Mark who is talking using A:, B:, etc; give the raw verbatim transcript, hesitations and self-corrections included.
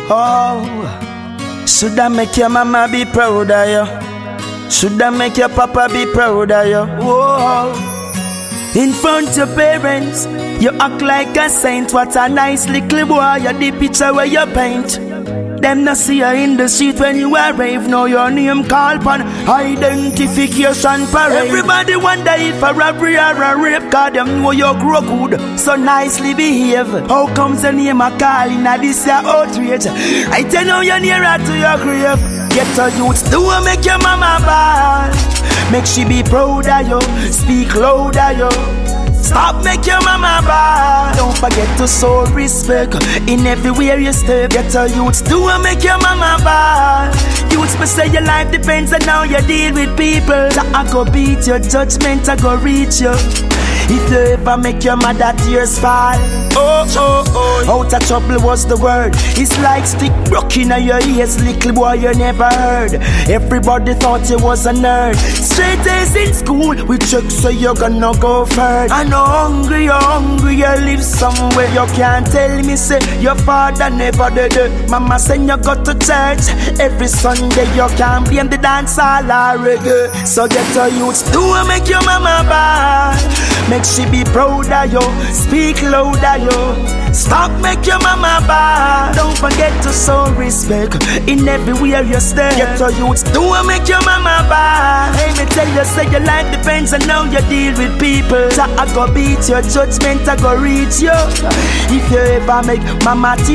A: Oh, should I make your mama be proud of you? Should I make your papa be proud of you? Whoa. In front of your parents, you act like a saint. What a nice little boy, you the picture where you paint. Them not see you in the street when you arrive. Now your name called upon identification parade. Everybody wonder if a robbery or a rape, cause them know you grow good, so nicely behave. How comes the name a call in a this your outrage? I tell you you're nearer to your grave. Get a youth, do I make your mama bad? Make she be proud of you, speak loud of you. Stop make your mama bad. Don't forget to show respect in everywhere you step. Get a youth, do I make your mama bad? Youths me say your life depends on how you deal with people. So I go beat your judgment, I go reach you. If you ever make your mother tears fall, oh, oh, oh, out of trouble was the word. It's like stick broke in your ears, little boy you never heard. Everybody thought you was a nerd. Straight A's in school, we check so you're gonna go further. I know hungry, you're hungry, you live somewhere. You can't tell me, say, your father never did it. Mama said you go to church every Sunday. You can't blame the dance all or reggae. So get a youth, do I make your mama bad? Make she be proud of you, speak loud of you. Stop make your mama bad. Don't forget to show respect in everywhere you stay. Get your youth, do I make your mama bad? Hey, me tell you, say your life depends on how you deal with people. So I go beat your judgment, I go reach you. If you ever make mama